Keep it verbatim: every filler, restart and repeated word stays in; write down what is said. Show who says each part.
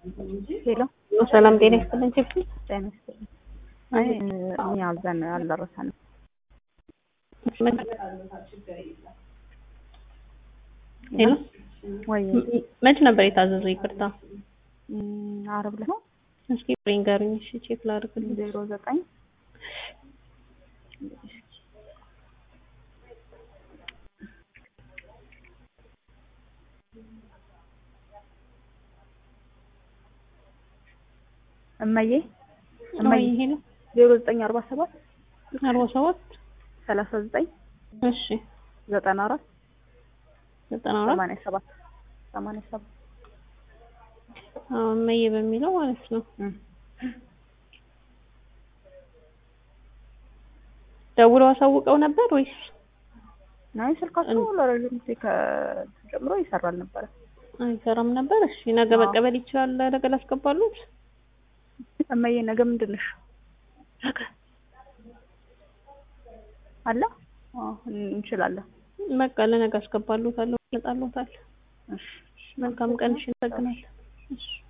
Speaker 1: ሄሎ
Speaker 2: ሰላም ጤና ይስጥልኝ። ቼክ
Speaker 1: ጤና ይስጥልኝ። አይ እኛ አዘን አልደረሰንም።
Speaker 2: ሄሎ
Speaker 1: ወይ
Speaker 2: መች ነበር የታዘዘው? ይቅርታ
Speaker 1: ዓርብ ዕለት ነው።
Speaker 2: እስኪ ሪንገሩኝ። እሺ ቼክ ላድርግልኝ።
Speaker 1: ዜሮ ዘጠኝ እማዬ እማዬ
Speaker 2: ሄሎ
Speaker 1: ዜሮ ዘጠኝ አርባ ሰባት
Speaker 2: አርባ ሰባት
Speaker 1: ሰላሳ ዘጠኝ
Speaker 2: እሺ
Speaker 1: ዘጠና አራት
Speaker 2: ዘጠና አራት
Speaker 1: ሰማንያ ሰባት ሰማንያ ሰባት
Speaker 2: አዎ እማዬ በሚለው ማለት ነው። ደውለው አሳውቀው ነበር ወይስ?
Speaker 1: ናይ ስልካቸው ለረጅም ጊዜ ከጀምሮ ይሰራል ነበር።
Speaker 2: አይሰራም ነበር። እሺ ነገ መቀበል ይችላል። ነገ ላስገባሉት።
Speaker 1: እማዬ ነገ ምንድን ነሽ? ነገ አለ? አዎ እንችላለን።
Speaker 2: በቃ ለነገ አስገባሉታለሁ። ለጣሉታል።
Speaker 1: እሺ
Speaker 2: መልካም ቀን። እሺ፣ እንሰግናለን። እሺ